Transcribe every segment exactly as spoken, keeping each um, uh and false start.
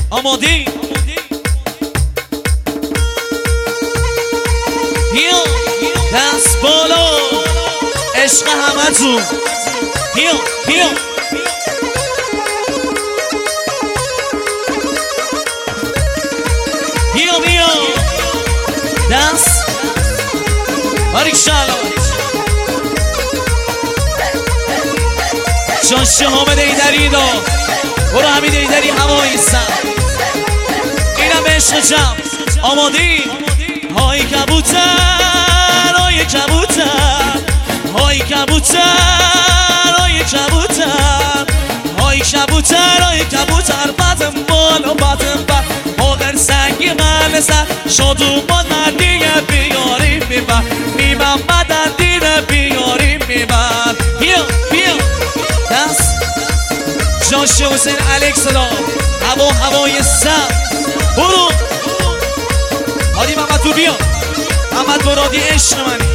آمادی بیا دست بالا عشق همه تو بیا بیا بیا بیا دست باریکشالا شاشه حامد ایدری دا برو حمید ایدری هوایی سر اینم عشق جمع آمادی های کبوتر های کبوتر های کبوتر های کبوتر های کبوتر های کبوتر بدم بالا بدم بر آخر سنگی من سر شادو با ندیه بیاریم میبر میبر بدن دیره بیاریم میبر بیا بیا دست جاشه حسین الکس را هوا هوای سر برو هادی محمد تو بیا محمد مرادی عشق منی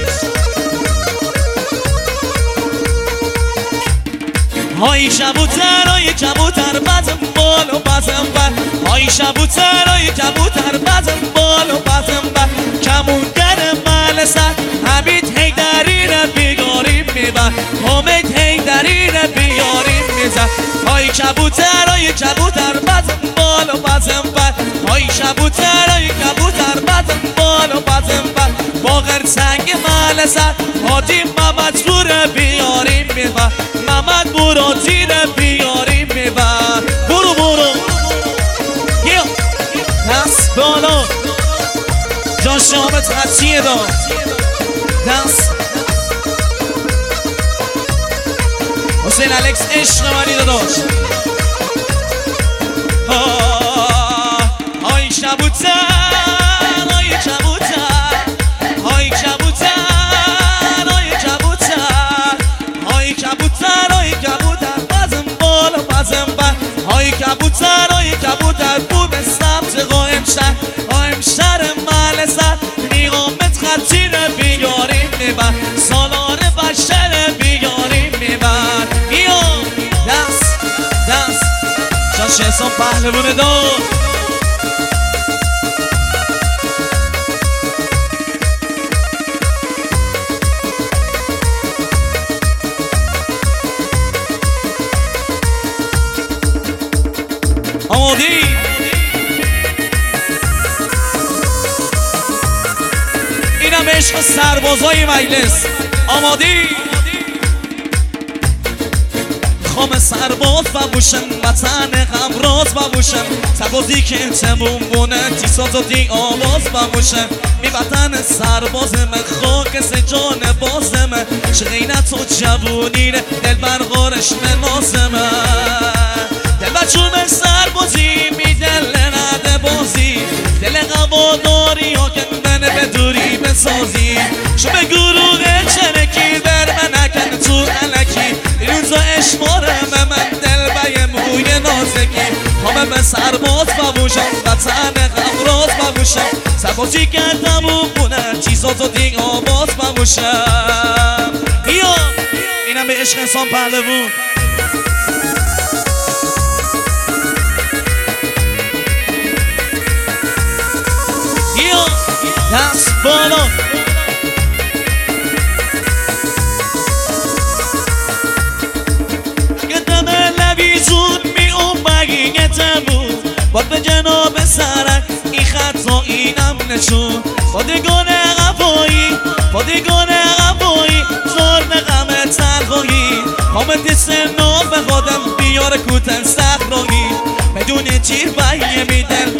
های کبوتر های کبوتر بدم بال و بدم بر های کبوتر های کبوتر بدم بال و بدم بر کمونگر مال سر حمید حیدری را بیاریم میبر حمید حیدری را بیاریم میزر های کبوتر های کبوتر بدم بال و بدم بر های کبوتر های کبوتر بدم بال و بدم بر باغر سنگ مال سر هادی محمد را بیاریم میبر محمد مرادی را بیاریم میبر برو برو بیا دست بالا جان شامت حتیه دا دست حسین الکس عشق منی داداش های کبوتر های کبوتر های کبوتر های کبوتر های کبوتر های کبوتر بازم بالا بازم بر های کبوتر های کبوتر بود سبز قایم شهر قایم شهر مال سر نیقامت خطی را بیاریم میبر سالار بشر بیاریم میبر بیا دست دست شاشه حسام پهلوون دار آمادی اینم عشق سربازای مجلس آمادی خام سرباز ببوشن وطن غمراز ببوشن سربازی که تموم بونه تیساز و دی آواز ببوشن می وطن سرباز من خاک سجان بازمه شغینت و جوونیره دل برغارش منازمه دل بچوم سربازی می دل نده بازی دل قواداری ها که من به دوری بسازی شو به گروه چرکی بر من نکن تو علکی روزا اشمارم من دل بیم موی نازگی همه به سرباز ببوشم وطن غمراز ببوشم سربازی کردم و بونه چیزات و دیگ آواز ببوشم بیا اینم به عشق انسان پهلوون بیا دست بالا زود می اومگی بود باد به جناب سرک این خطا اینم نشون بادگان غفایی بادگان غفایی زرد غم تنهایی حامد سناب به خودم بیار کوتن صحرایی بدون تیر بهیه میدن